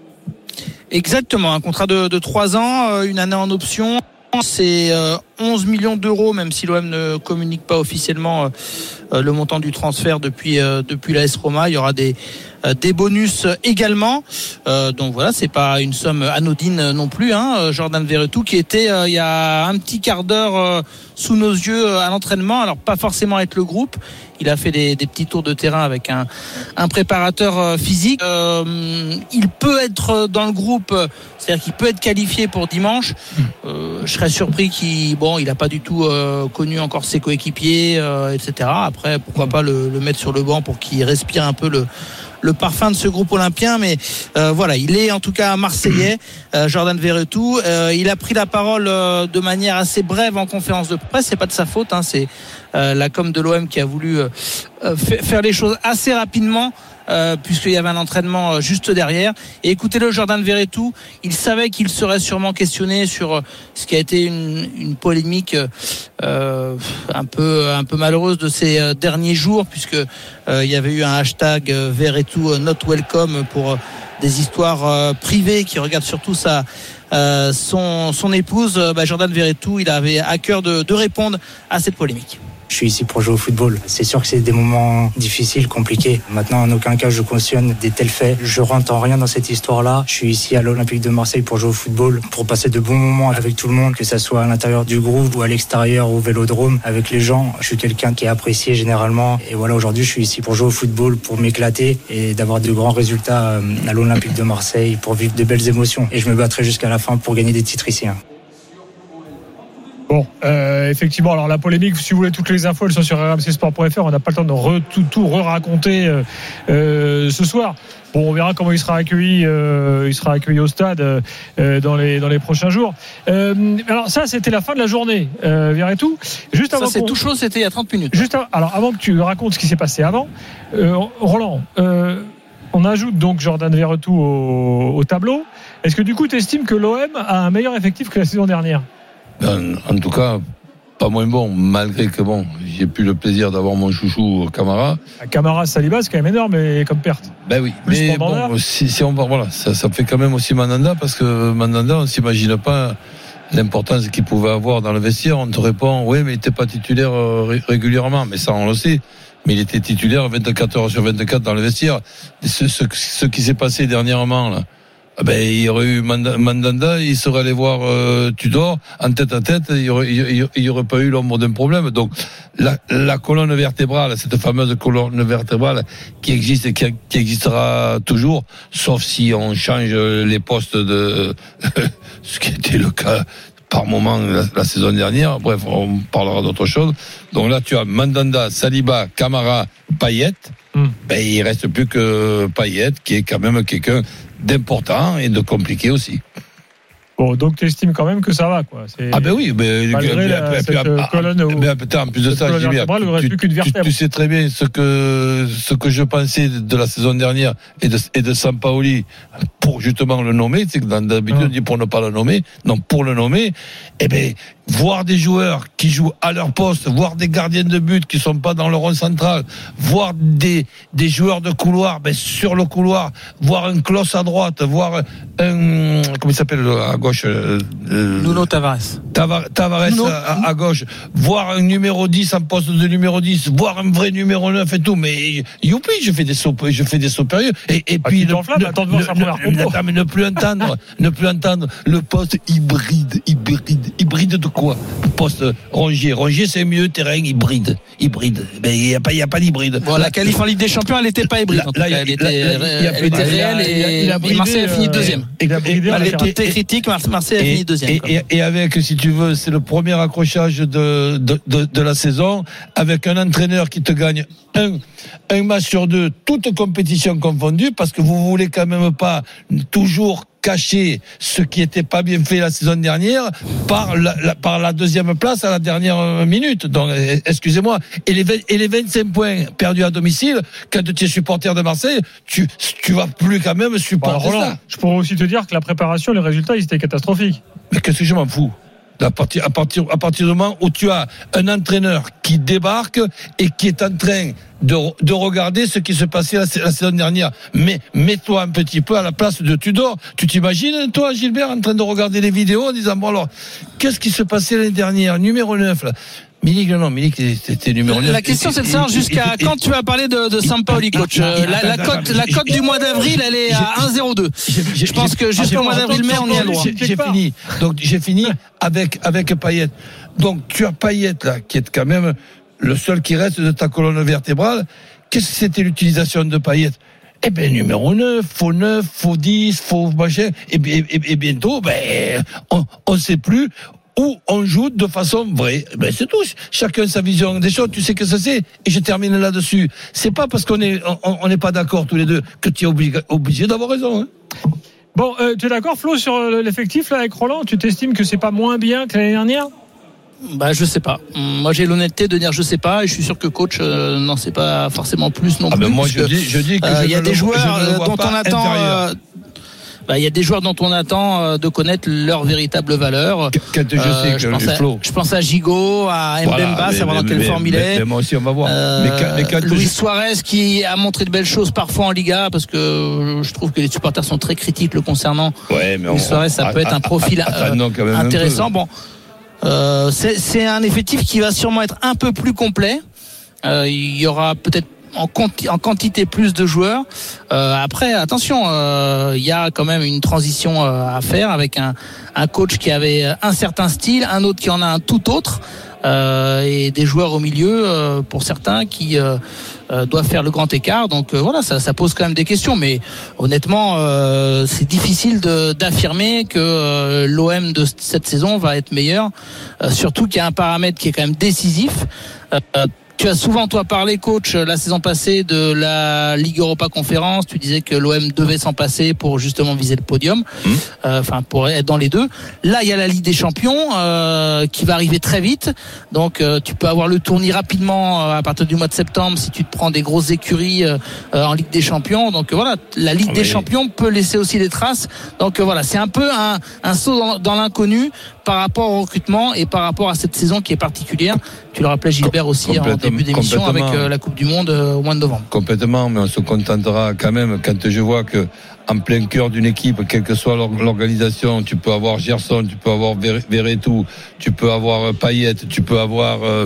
Exactement, un contrat de, de trois ans, une année en option. C'est euh, onze millions d'euros, même si l'O M ne communique pas officiellement euh, le montant du transfert depuis euh, depuis l'A S Roma. Il y aura des euh, des bonus également. Euh, donc voilà, c'est pas une somme anodine non plus. Hein. Jordan Verretou qui était euh, il y a un petit quart d'heure euh, sous nos yeux euh, à l'entraînement. Alors pas forcément avec le groupe. Il a fait des, des petits tours de terrain avec un, un préparateur euh, physique. Euh, il peut être dans le groupe, c'est-à-dire qu'il peut être qualifié pour dimanche. Euh, je serais surpris qu'il, bon, il n'a pas du tout euh, connu encore ses coéquipiers, euh, et cetera. Après, pourquoi pas le, le mettre sur le banc pour qu'il respire un peu le le parfum de ce groupe olympien, mais euh, voilà, il est en tout cas marseillais, euh, Jordan Verretou. Euh, il a pris la parole euh, de manière assez brève en conférence de presse. C'est pas de sa faute, hein, c'est euh, la com de l'O M qui a voulu euh, euh, faire les choses assez rapidement. Euh, puisqu'il y avait un entraînement euh, juste derrière. Et écoutez-le, Jordan Verretou, il savait qu'il serait sûrement questionné sur euh, ce qui a été une, une polémique euh, un peu un peu malheureuse de ces euh, derniers jours, puisque euh, il y avait eu un hashtag euh, Verretou not welcome pour euh, des histoires euh, privées qui regardent surtout sa euh, son son épouse. Euh, bah, Jordan Verretou, il avait à cœur de, de répondre à cette polémique. Je suis ici pour jouer au football. C'est sûr que c'est des moments difficiles, compliqués. Maintenant, en aucun cas, je cautionne des tels faits. Je rentre en rien dans cette histoire-là. Je suis ici à l'Olympique de Marseille pour jouer au football, pour passer de bons moments avec tout le monde, que ça soit à l'intérieur du groupe ou à l'extérieur, au Vélodrome, avec les gens. Je suis quelqu'un qui est apprécié généralement. Et voilà, aujourd'hui, je suis ici pour jouer au football, pour m'éclater et d'avoir de grands résultats à l'Olympique de Marseille, pour vivre de belles émotions. Et je me battrai jusqu'à la fin pour gagner des titres ici. Bon, euh, effectivement, alors la polémique, si vous voulez toutes les infos, elles sont sur r m c sport point f r. On n'a pas le temps de re, tout, tout re-raconter euh, euh, ce soir. Bon, on verra comment il sera accueilli. Euh, il sera accueilli au stade euh, dans les dans les prochains jours. Euh, alors ça, c'était la fin de la journée. Euh, Verretou. Juste avant. Ça, c'est tout chaud. C'était il y a trente minutes. Juste avant, alors avant que tu racontes ce qui s'est passé avant, euh, Roland. Euh, on ajoute donc Jordan Verretou au, au tableau. Est-ce que du coup, tu estimes que l'O M a un meilleur effectif que la saison dernière? En, en tout cas, pas moins bon, malgré que bon, j'ai plus le plaisir d'avoir mon chouchou Camara. Camara, Saliba, c'est quand même énorme comme perte. Ben oui, plus mais bon, si, si on va, voilà, ça, ça fait quand même aussi Mandanda, parce que Mandanda, on s'imagine pas l'importance qu'il pouvait avoir dans le vestiaire. On te répond, oui, mais il n'était pas titulaire ré- régulièrement, mais ça on le sait. Mais il était titulaire vingt-quatre heures sur vingt-quatre dans le vestiaire. Ce, ce, ce qui s'est passé dernièrement, là. Ben, il y aurait eu Mandanda, il serait allé voir euh, Tudor en tête à tête, il y aurait, il y aurait pas eu l'ombre d'un problème. Donc la, la colonne vertébrale, cette fameuse colonne vertébrale qui existe et qui, qui existera toujours, sauf si on change les postes de ce qui était le cas par moment la, la saison dernière. Bref, on parlera d'autre chose. Donc là, tu as Mandanda, Saliba, Camara, Payet. Hum. Ben, il reste plus que Payet, qui est quand même quelqu'un d'important et de compliqué aussi. Bon, donc tu estimes quand même que ça va, quoi. C'est... Ah ben oui, mais malgré la, cette ah, colonne au, mais en plus de ça, Jimmy, tu, tu, tu, tu sais très bien ce que ce que je pensais de la saison dernière et de et de Sampaoli pour justement le nommer, c'est que d'habitude on dit pour ne pas le nommer, non pour le nommer, eh ben voir des joueurs qui jouent à leur poste, voir des gardiens de but qui sont pas dans le rond central, voir des des joueurs de couloir, ben sur le couloir, voir un Klose à droite, voir un comment il s'appelle à gauche, euh, Nuno Tavares. Tavares, Tavares Nuno. À, à gauche, voir un numéro dix en poste de numéro dix, voir un vrai numéro neuf et tout, mais youpi, je fais des sauts, je fais des sauts périlleux. Et, et ah, puis ne, ne, attends de voir sa première ne, ne, ne plus entendre, ne plus entendre le poste hybride, hybride, hybride de quoi? quoi, poste Rongier. Rongier, c'est mieux terrain hybride. Hybride. Mais il n'y a pas, il y a pas d'hybride. Bon, la qualif en Ligue des Champions, elle n'était pas hybride. En tout cas, elle était, elle était réelle et Marseille a fini deuxième. Elle était critique, Marseille a fini deuxième. Et, et avec, si tu veux, c'est le premier accrochage de, de, de, de la saison, avec un entraîneur qui te gagne un, un match sur deux, toute compétition confondue, parce que vous voulez quand même pas toujours cacher ce qui était pas bien fait la saison dernière par la, la, par la deuxième place à la dernière minute. Donc, excusez-moi. Et les, et les vingt-cinq points perdus à domicile, quand tu es supporter de Marseille, tu, tu vas plus quand même supporter bah, Roland, ça. Je pourrais aussi te dire que la préparation, les résultats, ils étaient catastrophiques. Mais qu'est-ce que je m'en fous? À partir, à partir, à partir du moment où tu as un entraîneur qui débarque et qui est en train de, de regarder ce qui se passait la, la saison dernière. Mais mets-toi un petit peu à la place de Tudor. Tu t'imagines, toi, Gilbert, en train de regarder les vidéos en disant, bon alors, qu'est-ce qui se passait l'année dernière? Numéro neuf, là. Milik, non, Milik, c'était numéro neuf. La question, c'est de savoir jusqu'à quand tu vas parler de, de Sampaoli, coach. La, la cote, la cote du mois d'avril, elle est à un virgule zéro deux. Je pense que jusqu'au mois d'avril-mai, on y a le droit. J'ai fini. Donc, j'ai fini avec, avec Payet. Donc, tu as Payet, là, qui est quand même le seul qui reste de ta colonne vertébrale. Qu'est-ce que c'était l'utilisation de Payet? Eh ben, numéro neuf, faux neuf, faux dix, faux machin. Et, et, et bientôt, ben, on, on sait plus où on joue de façon vraie. Ben, c'est tout. Chacun sa vision des choses. Tu sais que ça c'est. Et je termine là-dessus. C'est pas parce qu'on est, on, on n'est pas d'accord tous les deux que tu es obligé, obligé d'avoir raison, hein. Bon, euh, tu es d'accord, Flo, sur l'effectif, là, avec Roland? Tu t'estimes que c'est pas moins bien que l'année dernière? Bah, je sais pas. Moi, j'ai l'honnêteté de dire je sais pas, et je suis sûr que coach euh, n'en sait pas forcément plus non ah plus. Ben moi, je dis, je dis que euh, il y a des joueurs dont on attend. Euh, bah, il y a des joueurs dont on attend euh, de connaître leur véritable valeur. Quand je euh, sais que je pense, à, je pense à Gigot, à Mbemba, voilà, savoir dans quelle forme il est. Mais moi aussi, on va voir. Euh, mais quand, mais quand Luis je... Suarez qui a montré de belles choses parfois en Liga, parce que je trouve que les supporters sont très critiques le concernant. Ouais, mais on... Luis Suarez, ça peut être un profil euh, intéressant. Bon. Euh, c'est, c'est un effectif qui va sûrement être un peu plus complet. Euh, il y aura peut-être en, quanti- en quantité plus de joueurs. Euh, après, attention, euh, il y a quand même une transition euh, à faire avec un, un coach qui avait un certain style, un autre qui en a un tout autre. Euh, et des joueurs au milieu euh, pour certains qui euh, euh, doivent faire le grand écart. Donc euh, voilà, ça, ça pose quand même des questions. Mais honnêtement, euh, c'est difficile de, d'affirmer que euh, l'O M de cette saison va être meilleur. Euh, surtout qu'il y a un paramètre qui est quand même décisif. Euh, Tu as souvent, toi, parlé, coach, la saison passée de la Ligue Europa Conférence. Tu disais que l'O M devait s'en passer pour justement viser le podium. Mmh. Euh, enfin, pour être dans les deux. Là, il y a la Ligue des Champions euh, qui va arriver très vite. Donc, euh, tu peux avoir le tournis rapidement euh, à partir du mois de septembre si tu te prends des grosses écuries euh, en Ligue des Champions. Donc, euh, voilà, la Ligue oh, des oui. Champions peut laisser aussi des traces. Donc, euh, voilà, c'est un peu un, un saut dans, dans l'inconnu par rapport au recrutement et par rapport à cette saison qui est particulière. Tu le rappelais, Gilbert, aussi en début d'émission avec euh, la Coupe du Monde euh, au mois de novembre. Complètement, mais on se contentera quand même quand je vois que en plein cœur d'une équipe, quelle que soit l'organisation, tu peux avoir Gerson, tu peux avoir Verretou, tu peux avoir Payet, tu peux avoir euh,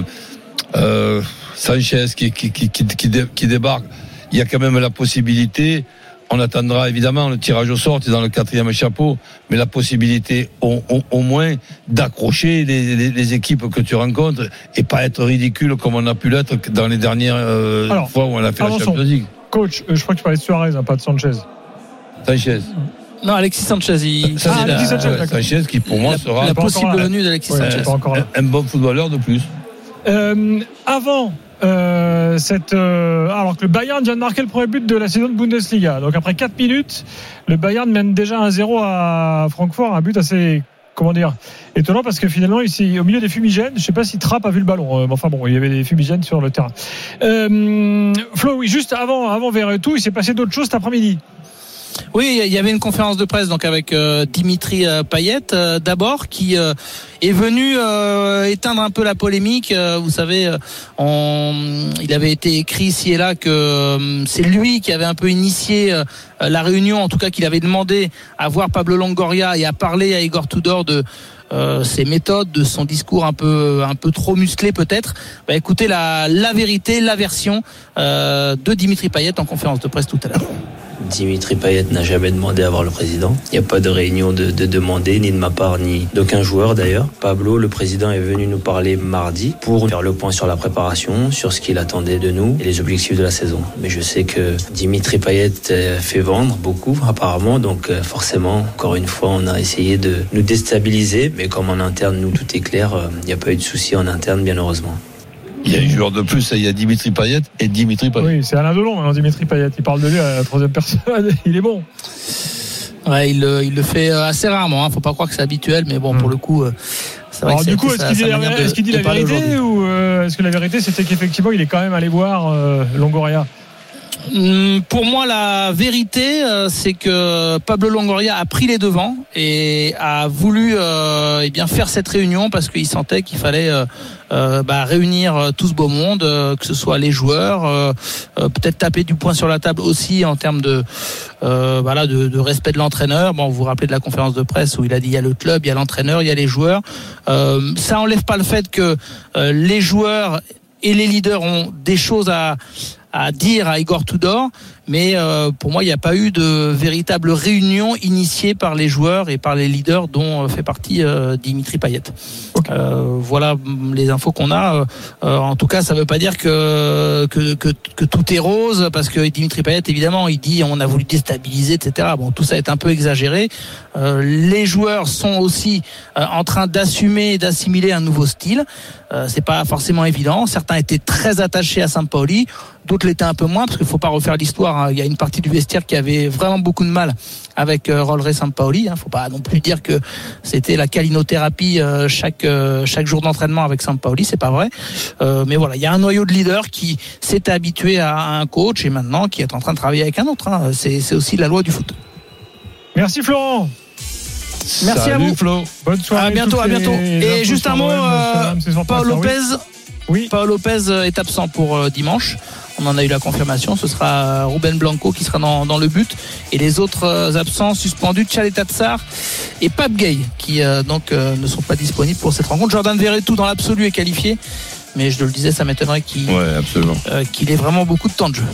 euh, Sanchez qui, qui, qui, qui, qui, dé, qui débarque. Il y a quand même la possibilité. On attendra évidemment le tirage au sort, c'est dans le quatrième chapeau, mais la possibilité au, au, au moins d'accrocher les, les, les équipes que tu rencontres et pas être ridicule comme on a pu l'être dans les dernières euh, Alors, fois où on a fait la Champions League. Coach, je crois que tu parlais de Suarez, hein, pas de Sanchez. Sanchez. Non, Alexis Sanchez. Il... Ça, ah, Alexis Sanchez, ouais, Sanchez qui pour moi la, sera la possible venue d'Alexis ouais, Sanchez. Un, un bon footballeur de plus. Euh, avant euh, cette, euh, alors que le Bayern vient de marquer le premier but de la saison de Bundesliga. Donc après quatre minutes, le Bayern mène déjà un zéro à Francfort, un but assez, comment dire, étonnant parce que finalement ici au milieu des fumigènes, je sais pas si Trapp a vu le ballon. Euh, enfin bon, il y avait des fumigènes sur le terrain. Euh, Flo, oui, juste avant, avant Verretou, il s'est passé d'autres choses cet après-midi. Oui, il y avait une conférence de presse donc avec euh, Dimitri euh, Payet euh, d'abord qui euh, est venu euh, éteindre un peu la polémique. Euh, vous savez, euh, on, il avait été écrit ici et là que euh, c'est lui qui avait un peu initié euh, la réunion, en tout cas qu'il avait demandé à voir Pablo Longoria et à parler à Igor Tudor de Euh, ses méthodes, de son discours un peu un peu trop musclé peut-être. Bah, écoutez la la vérité, la version euh, de Dimitri Payet en conférence de presse tout à l'heure. Dimitri Payet n'a jamais demandé à voir le président. Il n'y a pas de réunion de, de demander, ni de ma part, ni d'aucun joueur d'ailleurs. Pablo, le président, est venu nous parler mardi pour faire le point sur la préparation, sur ce qu'il attendait de nous et les objectifs de la saison. Mais je sais que Dimitri Payet fait vendre beaucoup apparemment, donc forcément, encore une fois, on a essayé de nous déstabiliser, mais comme en interne, nous, tout est clair, il n'y a pas eu de souci en interne, bien heureusement. Il y a un joueur de plus, il y a Dimitri Payet et Dimitri Payet. Oui, c'est Alain Delon, maintenant Dimitri Payet. Il parle de lui à la troisième personne. Il est bon. Ouais, il, il le fait assez rarement. Hein. Faut pas croire que c'est habituel, mais bon, mmh. pour le coup, c'est vrai. Alors que du coup, est-ce qu'il dit, la, de, est-ce qu'il dit la vérité ou euh, est-ce que la vérité c'était qu'effectivement il est quand même allé voir euh, Longoria? Pour moi, la vérité, c'est que Pablo Longoria a pris les devants et a voulu euh, eh bien faire cette réunion parce qu'il sentait qu'il fallait euh, euh, bah, réunir tout ce beau monde, euh, que ce soit les joueurs, euh, euh, peut-être taper du poing sur la table aussi en termes de, euh, voilà, de, de respect de l'entraîneur. Bon, vous vous rappelez de la conférence de presse où il a dit il y a le club, il y a l'entraîneur, il y a les joueurs. Euh, ça enlève pas le fait que euh, les joueurs et les leaders ont des choses à à dire à Igor Tudor, mais euh, pour moi il n'y a pas eu de véritable réunion initiée par les joueurs et par les leaders dont fait partie euh, Dimitri Payet. Okay. Euh, voilà les infos qu'on a. Euh, en tout cas, ça ne veut pas dire que, que que que tout est rose, parce que Dimitri Payet, évidemment, il dit on a voulu déstabiliser, et cetera. Bon, tout ça est un peu exagéré. Euh, les joueurs sont aussi euh, en train d'assumer et d'assimiler un nouveau style. Euh, c'est pas forcément évident. Certains étaient très attachés à Sampaoli, d'autres l'étaient un peu moins, parce qu'il faut pas refaire l'histoire. Hein. Il y a une partie du vestiaire qui avait vraiment beaucoup de mal avec euh, Rolleré Sampaoli. Hein. Faut pas non plus dire que c'était la calinothérapie euh, chaque euh, chaque jour d'entraînement avec Sampaoli, c'est pas vrai. Euh, mais voilà, il y a un noyau de leader qui s'est habitué à un coach et maintenant qui est en train de travailler avec un autre. Hein. C'est c'est aussi la loi du foot. Merci Florent. Merci Salut à vous. Flo. Bonne soirée. À bientôt, à bientôt. Et juste un mot, euh, Paul Lopez. Oui. Paul Lopez est absent pour euh, dimanche. On en a eu la confirmation. Ce sera Ruben Blanco qui sera dans, dans le but. Et les autres euh, absents suspendus, Tchaleta Tsar et Pape Gueye, qui euh, donc euh, ne sont pas disponibles pour cette rencontre. Jordan Verretou dans l'absolu est qualifié, mais je le disais, ça m'étonnerait qu'il, ouais, absolument. Euh, qu'il ait vraiment beaucoup de temps de jeu.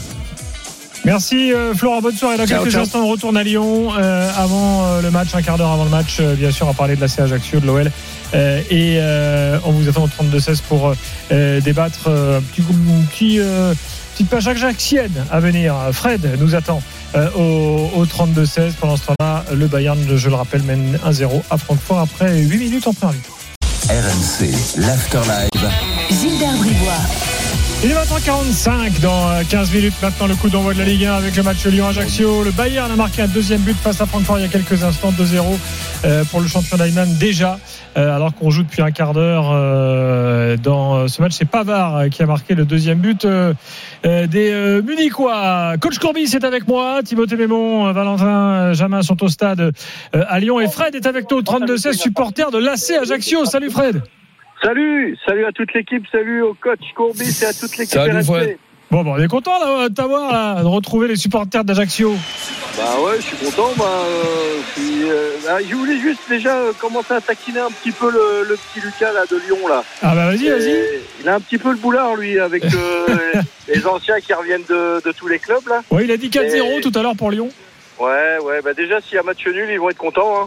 Merci euh, Florent, bonne soirée. Dans ciao, quelques ciao. instants, on retourne à Lyon euh, avant euh, le match, un quart d'heure avant le match. Euh, bien sûr, on va parler de la C Ajaccio, de l'O L. Euh, et euh, on vous attend au trente-deux seize pour euh, débattre euh, un petit, un petit, euh, petite page ajaxienne à venir. Fred nous attend euh, au, au trente-deux seize. Pendant ce temps-là, le Bayern, je le rappelle, mène un zéro à Francfort après huit minutes en première mi-temps. R M C, l'Afterlive. Gilbert Bribois. Il est vingt heures quarante-cinq, dans quinze minutes maintenant, le coup d'envoi de la Ligue un avec le match Lyon-Ajaccio. Le Bayern a marqué un deuxième but face à Francfort il y a quelques instants, deux zéro euh, pour le champion d'Allemagne déjà, euh, alors qu'on joue depuis un quart d'heure euh, dans ce match. C'est Pavard qui a marqué le deuxième but euh, euh, des euh, Munichois. Coach Courbis est avec moi, Timothée Mémon, Valentin Jamin sont au stade euh, à Lyon, et Fred est avec nous au trente-deux seize, supporter de l'A C Ajaccio. Salut Fred. Salut, salut à toute l'équipe, salut au coach Courbis et à toute l'équipe. Salut Fred. Bon, bon, on est content là, de t'avoir, là, de retrouver les supporters d'Ajaccio. Bah ouais, je suis content. Bah, euh, puis, euh, bah, je voulais juste déjà euh, commencer à taquiner un petit peu le, le petit Lucas là, de Lyon là. Ah bah vas-y, et vas-y. Il a un petit peu le boulard lui, avec euh, les anciens qui reviennent de, de tous les clubs là. Ouais, il a dit quatre zéro et... tout à l'heure pour Lyon. Ouais, ouais, bah déjà s'il y a match nul, ils vont être contents. Hein.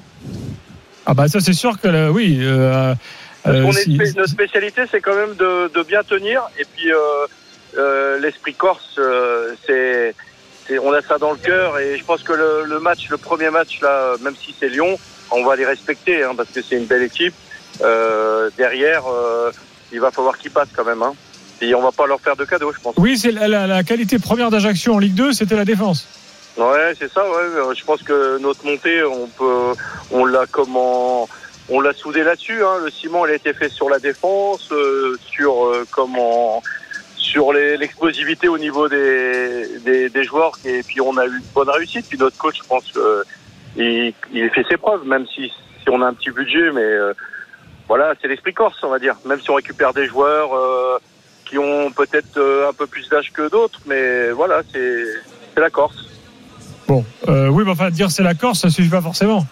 Ah bah ça c'est sûr que là, oui. Euh, Parce euh, qu'on si... est, notre spécialité, c'est quand même de, de bien tenir. Et puis euh, euh, l'esprit corse, euh, c'est, c'est, on a ça dans le cœur. Et je pense que le, le match, le premier match là, même si c'est Lyon, on va les respecter, hein, parce que c'est une belle équipe. Euh, derrière, euh, il va falloir qu'ils passent quand même. Hein. Et on va pas leur faire de cadeaux, je pense. Oui, c'est la, la, la qualité première d'Ajaccio en Ligue deux, c'était la défense. Ouais, c'est ça. Ouais, je pense que notre montée, on peut, on l'a comment. On l'a soudé là-dessus, hein. Le ciment, il a été fait sur la défense, euh, sur euh, comment, sur les, l'explosivité au niveau des, des, des joueurs, et puis on a eu une bonne réussite. Puis notre coach, je pense qu'il il fait ses preuves, même si, si on a un petit budget, mais euh, voilà, c'est l'esprit corse, on va dire. Même si on récupère des joueurs euh, qui ont peut-être euh, un peu plus d'âge que d'autres, mais voilà, c'est, c'est la Corse. Bon, euh, oui, mais enfin dire c'est la Corse, ça suffit pas forcément.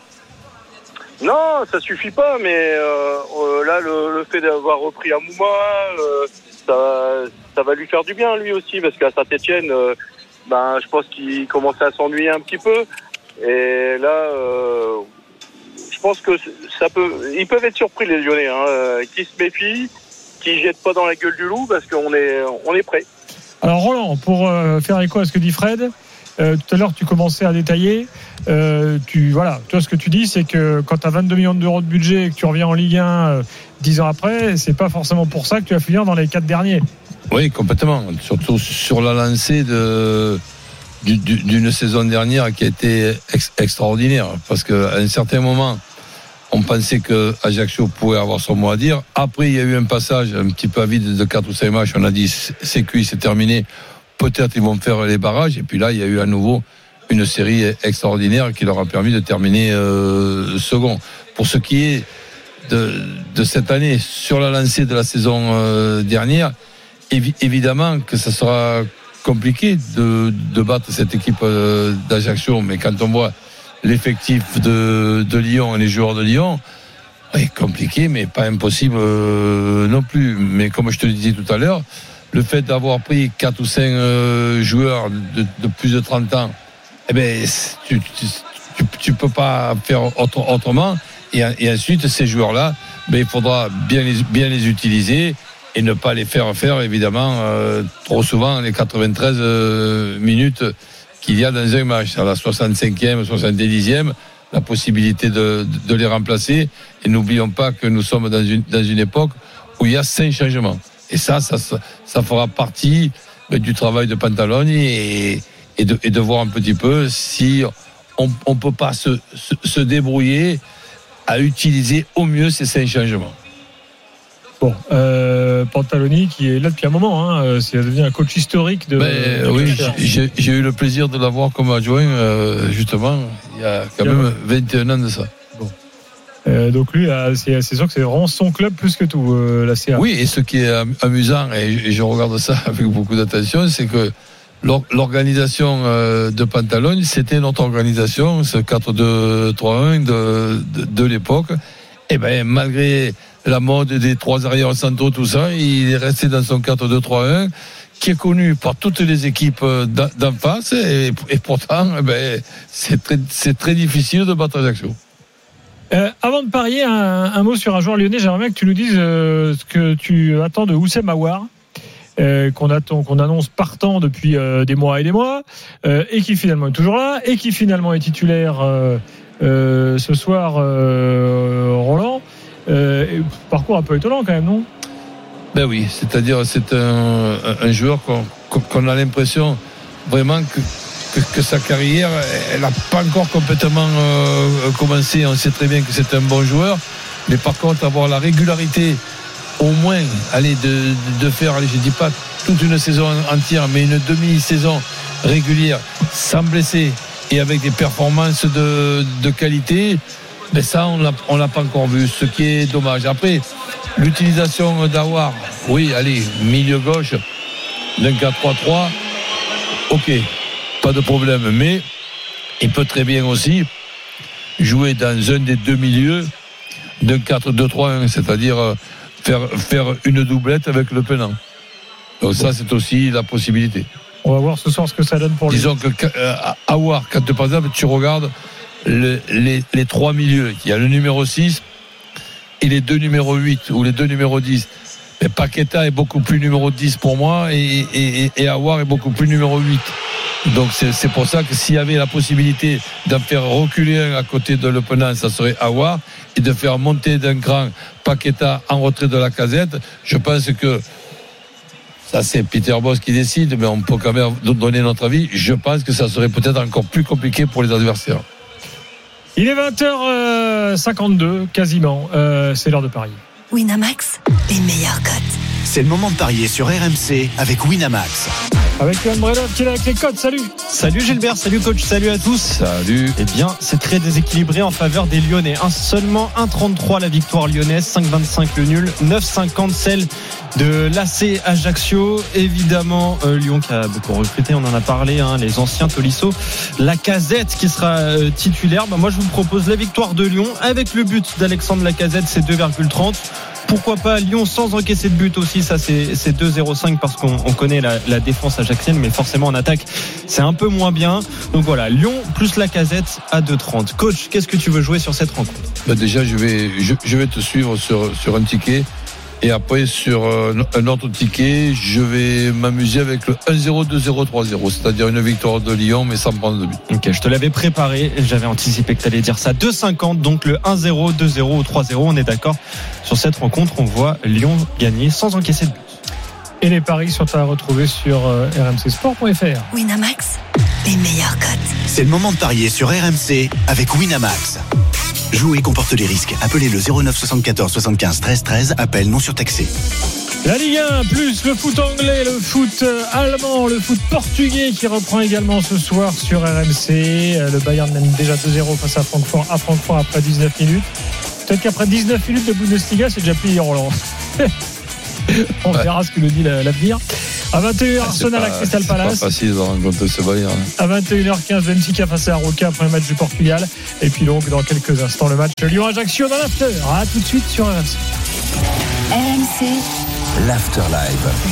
Non, ça suffit pas, mais euh, euh, là, le, le fait d'avoir repris Amouma, euh, ça, ça va lui faire du bien, lui aussi, parce qu'à Saint-Etienne, euh, ben, je pense qu'ils commençaient à s'ennuyer un petit peu. Et là, euh, je pense que ça peut, ils peuvent être surpris les Lyonnais, hein, euh, qui se méfient, qui jettent pas dans la gueule du loup parce qu'on est, on est prêt. Alors Roland, pour euh, faire écho à ce que dit Fred, euh, tout à l'heure tu commençais à détailler. Euh, tu voilà, toi ce que tu dis, c'est que quand tu as vingt-deux millions d'euros de budget et que tu reviens en Ligue un euh, dix ans après, c'est pas forcément pour ça que tu vas finir dans les quatre derniers. Oui, complètement. Surtout sur la lancée de, d'une saison dernière qui a été ex- extraordinaire. Parce qu'à un certain moment, on pensait que Ajaccio pouvait avoir son mot à dire. Après, il y a eu un passage un petit peu à vide de quatre ou cinq matchs. On a dit c'est cuit, c'est terminé. Peut-être ils vont faire les barrages. Et puis là, il y a eu à nouveau une série extraordinaire qui leur a permis de terminer euh, second. Pour ce qui est de, de cette année, sur la lancée de la saison euh, dernière, évi- évidemment que ça sera compliqué de, de battre cette équipe euh, d'Ajaccio. Mais quand on voit l'effectif de, de Lyon et les joueurs de Lyon, est compliqué, mais pas impossible euh, non plus. Mais comme je te le disais tout à l'heure, le fait d'avoir pris quatre ou cinq euh, joueurs de, de plus de trente ans, eh ben, tu, tu, tu, tu peux pas faire autre, autrement. Et, et ensuite, ces joueurs-là, ben, il faudra bien les, bien les utiliser et ne pas les faire faire, évidemment, euh, trop souvent les quatre-vingt-treize euh, minutes qu'il y a dans un match. À la soixante-cinquième, soixante-dixième, la possibilité de, de les remplacer. Et n'oublions pas que nous sommes dans une, dans une époque où il y a cinq changements. Et ça, ça, ça fera partie du travail de Pantaloni et, et, de, et de voir un petit peu si on ne peut pas se, se, se débrouiller à utiliser au mieux ces cinq changements. Bon, euh, Pantaloni qui est là depuis un moment, hein, c'est devenu un coach historique de. Ben, de oui, j'ai, j'ai eu le plaisir de l'avoir comme adjoint, euh, justement, il y a quand Bien même vingt et un ans de ça. Bon. Euh, donc lui, c'est, c'est sûr que c'est vraiment son club plus que tout, euh, la C A. Oui, et ce qui est amusant, et je regarde ça avec beaucoup d'attention, c'est que l'organisation de Pantaloni, c'était notre organisation, ce quatre deux trois un de, de, de l'époque. Et ben malgré la mode des trois arrières centraux, tout ça, il est resté dans son quatre deux trois un, qui est connu par toutes les équipes d'en face, et, et pourtant, eh ben, c'est, très, c'est très difficile de battre Ajaccio. Euh, avant de parier, un, un mot sur un joueur lyonnais, j'aimerais bien que tu nous dises euh, ce que tu attends de Oussem Aouar. Euh, qu'on attend, qu'on annonce partant depuis euh, des mois et des mois, euh, et qui finalement est toujours là, et qui finalement est titulaire euh, euh, ce soir, euh, Roland. Euh, parcours un peu étonnant quand même, non ? Ben oui, c'est-à-dire c'est un, un joueur qu'on, qu'on a l'impression vraiment que, que, que sa carrière, elle n'a pas encore complètement euh, commencé. On sait très bien que c'est un bon joueur, mais par contre avoir la régularité, au moins, allez, de, de faire, allez, je dis pas toute une saison entière, mais une demi-saison régulière, sans blesser et avec des performances de, de qualité, mais ça, on l'a, on l'a pas encore vu, ce qui est dommage. Après, l'utilisation d'Aouar, oui, allez, milieu gauche, d'un quatre trois trois, ok, pas de problème, mais il peut très bien aussi jouer dans un des deux milieux d'un quatre deux trois un, c'est-à-dire Faire, faire une doublette avec Le Penant. Donc ça, c'est aussi la possibilité. On va voir ce soir ce que ça donne pour lui. Disons que euh, Aouar, quand par exemple tu regardes le, les, les trois milieux, il y a le numéro six et les deux numéros huit ou les deux numéros dix. Mais Paqueta est beaucoup plus numéro dix pour moi et, et, et Aouar est beaucoup plus numéro huit. Donc c'est, c'est pour ça que s'il y avait la possibilité d'en faire reculer un à côté de Le Penant, ça serait Aouar, et de faire monter d'un cran Paqueta en retrait de la casette, je pense que ça c'est Peter Bosz qui décide, mais on peut quand même donner notre avis. Je pense que ça serait peut-être encore plus compliqué pour les adversaires. Il est vingt heures cinquante-deux quasiment, euh, c'est l'heure de parier. Winamax, les meilleurs cotes. C'est le moment de parier sur R M C avec Winamax. Avec Johan Bredov qui est là avec les cotes, salut. Salut Gilbert, salut coach, salut à tous. Salut. Eh bien, c'est très déséquilibré en faveur des Lyonnais. Un, seulement un virgule trente-trois la victoire lyonnaise, cinq virgule vingt-cinq le nul, neuf virgule cinquante celle de l'A C Ajaccio. Évidemment, euh, Lyon qui a beaucoup recruté, on en a parlé, hein, les anciens Tolisso. Lacazette qui sera euh, titulaire. Bah, moi, je vous propose la victoire de Lyon avec le but d'Alexandre Lacazette, c'est deux virgule trente. pourquoi pas Lyon sans encaisser de but aussi, ça c'est, c'est deux zéro cinq parce qu'on on connaît la, la défense ajaxienne, mais forcément en attaque c'est un peu moins bien. Donc voilà, Lyon plus Lacazette à deux trente. Coach, qu'est-ce que tu veux jouer sur cette rencontre? Bah déjà je vais, je, je vais te suivre sur, sur un ticket. Et après, sur un autre ticket, je vais m'amuser avec le un zéro, deux zéro, trois zéro, c'est-à-dire une victoire de Lyon, mais sans prendre de but. Ok, je te l'avais préparé, j'avais anticipé que tu allais dire ça. deux cinquante, donc le un zéro, deux zéro ou trois zéro, on est d'accord. Sur cette rencontre, on voit Lyon gagner sans encaisser de but. Et les paris sont à retrouver sur r m c sport point f r. Winamax, les meilleurs cotes. C'est le moment de parier sur R M C avec Winamax. Jouer comporte les risques. Appelez le zéro neuf soixante-quatorze soixante-quinze treize treize. Appel non surtaxé. La Ligue un, plus le foot anglais, le foot allemand, le foot portugais qui reprend également ce soir sur R M C. Le Bayern mène déjà deux zéro face à Francfort, à Francfort après dix-neuf minutes. Peut-être qu'après dix-neuf minutes de Bundesliga, c'est déjà plié Roland. On verra ce que nous dit l'avenir. À vingt et une heures, Arsenal à Crystal Palace. C'est pas facile de rencontrer ce Bayern. À vingt et une heures quinze, Benfica face à Roca, premier match du Portugal. Et puis donc, dans quelques instants, le match de Lyon-Ajaccio dans l'after. À tout de suite sur R M C. R M C, l'Afterlife.